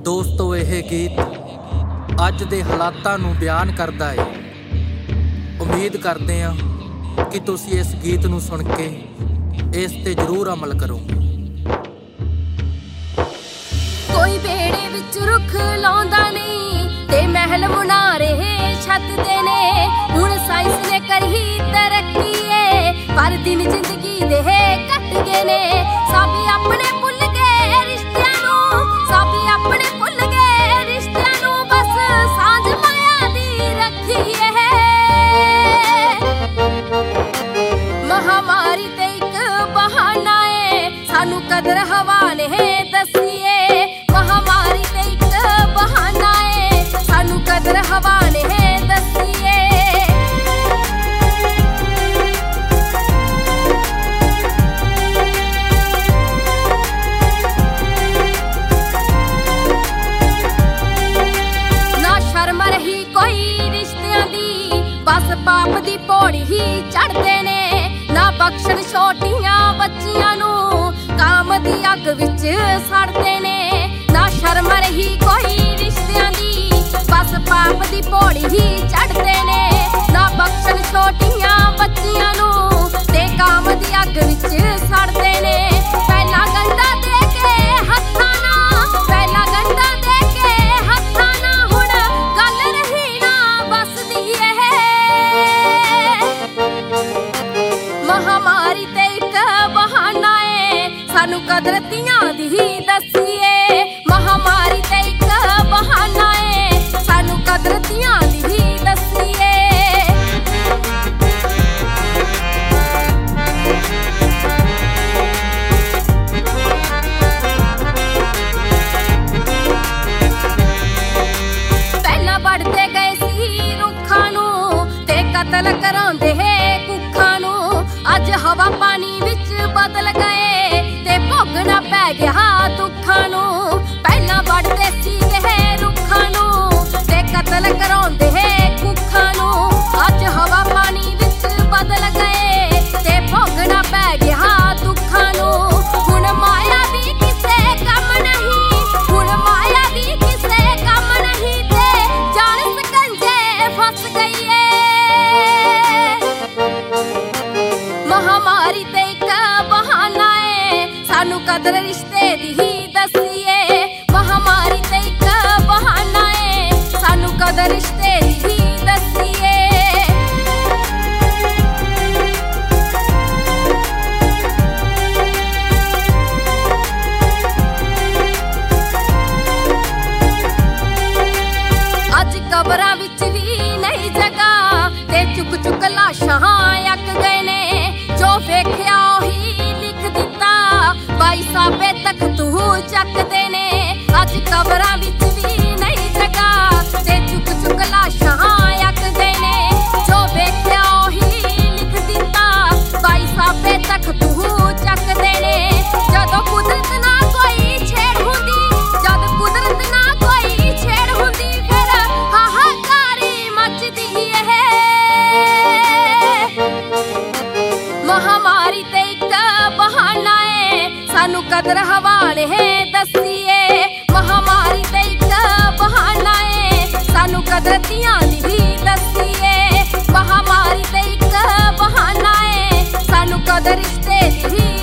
ਦੋਸਤੋ ਇਹ ਗੀਤ ਅੱਜ ਦੇ ਹਾਲਾਤਾਂ ਨੂੰ ਬਿਆਨ ਕਰਦਾ ਹੈ। ਉਮੀਦ ਕਰਦੇ ਹਾਂ ਕਿ ਤੁਸੀਂ ਇਸ ਗੀਤ ਨੂੰ ਸੁਣ ਕੇ ਇਸ ਤੇ ਜ਼ਰੂਰ ਅਮਲ ਕਰੋ। ਕੋਈ ਬੇੜੇ ਵਿੱਚ ਰੁੱਖ ਲਾਉਂਦਾ ਨਹੀਂ ਤੇ ਮਹਿਲ ਮੁਨਾਰੇ ਛੱਤਦੇ ਨੇ। ਹੁਣ ਸਾਇੰਸ ਨੇ ਕਰੀ ਤਰੱਕੀ ਏ ਪਰ ਦਿਨ ਜ਼ਿੰਦਗੀ ਦੇ ਕੱਟ ਗਏ ਨੇ। ਸਭੀ ਆਪਣੇ ਭੁੱਲ ਗਏ ਰਿਸ਼ਤਿਆਂ ਨੂੰ, ਸਭੀ ਆਪਣੇ ਭੁੱਲ ਗਏ ਰਿਸ਼ਤਿਆਂ ਨੂੰ। ਬਸ ਸਾਂਝ ਮਾਇਆ ਦੀ ਰੱਖੀ ਏ। ਮਹਾਮਾਰੀ ਤੇ ਇੱਕ ਬਹਾਨਾ ਏ ਸਾਨੂੰ ਕਦਰ ਹਵਾ ਨੇ ਦੱਸੀ ਏ। ਮਹਾਮਾਰੀ ਤੇ ਇੱਕ ਬਹਾਨਾ ਏ ਸਾਨੂੰ ਕਦਰ ਹਵਾ ਨੇ ਦੱਸੀ ਏ। ਨਾ ਸ਼ਰਮ ਰਹੀ ਕੋਈ ਰਿਸ਼ਤਿਆਂ ਦੀ, ਬਸ ਪਾਪ ਦੀ ਪੌੜੀ ਹੀ ਚੜ੍ਹਦੇ ਨੇ। ਨਾ ਬਖਸ਼ਣ ਛੋਟੀਆਂ ਬੱਚੀਆਂ ਨੂੰ, ਕਾਮ ਦੀ ਅੱਗ ਵਿੱਚ ਸੜਦੇ ਨੇ। ਨਾ ਸ਼ਰਮ ਰਹੀ ਕੋਈ ਰਿਸ਼ਤਿਆਂ ਦੀ, ਬਸ ਪਾਪ ਦੀ ਪੌੜੀ ਹੀ ਚੜ੍ਹਦੇ ਨੇ। ਨਾ ਬਖਸ਼ਣ ਛੋਟੀਆਂ ਬੱਚੀਆਂ ਨੂੰ ਤੇ ਕਾਮ ਦੀ ਅੱਗ ਵਿੱਚ ਸੜਦੇ ਨੇ। ਪਹਿਲਾਂ ਗੰਢਾ ਦੇ ਕੇ ਹੱਥਾਂ ਨਾਲ, ਪਹਿਲਾਂ ਗੰਢਾ ਦੇ ਕੇ ਹੱਥਾਂ ਨਾਲ, ਹੁਣ ਗੱਲ ਰਹੀ ਨਾ ਬਸਦੀ ਇਹ। ਮਹਾਮਾਰੀ ਤੇ ਇੱਕ ਬਹਾਨਾ ਏ ਸਾਨੂੰ ਕਦਰ ਧੀਆਂ ਦੀ ਹੀ ਦੱਸੀਏ। ਮਹਾਮਾਰੀ ਤੇ ਇੱਕ ਬਹਾਨਾ ਏ ਸਾਨੂੰ ਕਦਰ ਧੀਆਂ ਦੀ ਹੀ ਦੱਸੀਏ। ਪਹਿਲਾਂ ਵੱਢਦੇ ਗਏ ਸੀ ਰੁੱਖਾਂ ਨੂੰ ਤੇ ਕਤਲ ਕਰਾਉਂਦੇ ਕੁੱਖਾਂ ਨੂੰ। ਅੱਜ ਹਵਾ ਪਾਣੀ ਵਿੱਚ ਬਦਲ ਗਏ ਤੇ ਭੋਗਣਾ ਪੈ ਗਿਆ ਦੁੱਖਾਂ ਨੂੰ। ਪਹਿਲਾਂ ਵੱਢਦੇ ਸੀਗੇ ਰੁੱਖਾਂ ਨੂੰ ਤੇ ਕਤਲ ਕਰਾਉਂਦੇ ਕੁੱਖਾਂ ਨੂੰ। ਅੱਜ ਹਵਾ ਪਾਣੀ ਵਿੱਚ ਬਦਲ ਗਏ ਤੇ ਭੋਗਣਾ ਪੈ ਗਿਆ ਦੁੱਖਾਂ ਨੂੰ। ਹੁਣ ਮਾਇਆ ਵੀ ਕਿਸੇ ਕੰਮ ਨਹੀਂ, ਹੁਣ ਮਾਇਆ ਵੀ ਕਿਸੇ ਕੰਮ ਨਹੀਂ ਤੇ ਜਾਨ ਸਕੰਜੇ ਫਸ ਗਈ ਏ। ਮਹਾਮਾਰੀ ਤੇ ਇੱਕ ਬਹਾਨਾ ਏ ਸਾਨੂੰ ਕਦਰ ਰਿਸ਼ਤੇ ਦੀ ਹੀ ਦੱਸੀਏ। ਮਹਾਮਾਰੀ ਤੇ ਇੱਕ ਬਹਾਨਾ ਏ ਸਾਨੂੰ ਕਦਰ ਰਿਸ਼ਤੇ ਦੀ ਹੀ ਦੱਸੀਏ। ਅੱਜ ਕਬਰਾਂ ਵਿੱਚ ਵੀ ਨਹੀਂ ਜਗ੍ਹਾ ਤੇ ਚੁੱਕ ਚੁੱਕ ਲਾਸ਼ਾਂ ਅੱਕ ਗਏ ਨੇ। ਜੋ ਵੇਖਿਆ ਉਹੀ ਲਿਖ ਦਿੱਤਾ, ਬਾਈ ਸਾਬੇ ਤੱਕ ਤੂੰ ਚੱਕਦੇ ਨੇ। ਅੱਜ ਕਬਰਾਂ ਵਿੱਚ ਵੀ ਨਹੀਂ ਜਗ੍ਹਾ ਤੇ ਚੁੱਕ ਚੁੱਕ ਲਾਸ਼ਾਂ ਅੱਕ ਗਏ ਨੇ। ਜੋ ਵੇਖਿਆ ਉਹੀ ਲਿਖ ਦਿੱਤਾ, ਬਾਈ ਸਾਬੇ ਤੱਕ ਤੂੰ ਚੱਕਦੇ ਨੇ। ਜਦੋਂ ਕੁਦਰਤ ਨਾਲ ਕੋਈ ਛੇੜ ਹੁੰਦੀ, ਜਦ ਕੁਦਰਤ ਨਾਲ ਕੋਈ ਛੇੜ ਹੁੰਦੀ, ਫਿਰ ਹਾਹਾਕਾਰੀ ਮੱਚਦੀ ਇਹ। ਮਹਾਮਾਰੀ ਤੇ ਇੱਕ ਬਹਾਨਾ ਏ ਸਾਨੂੰ ਕਦਰ ਹਵਾ ਨੇ ਦੱਸੀਏ। ਮਹਾਮਾਰੀ ਤੇ ਇੱਕ ਬਹਾਨਾ ਏ ਸਾਨੂੰ ਕਦਰ ਧੀਆਂ ਦੀ ਹੀ ਦੱਸੀਏ। ਮਹਾਮਾਰੀ ਤੇ ਇੱਕ ਬਹਾਨਾ ਏ ਸਾਨੂੰ ਕਦਰ ਰਿਸ਼ਤੇ ਦੀ ਹੀ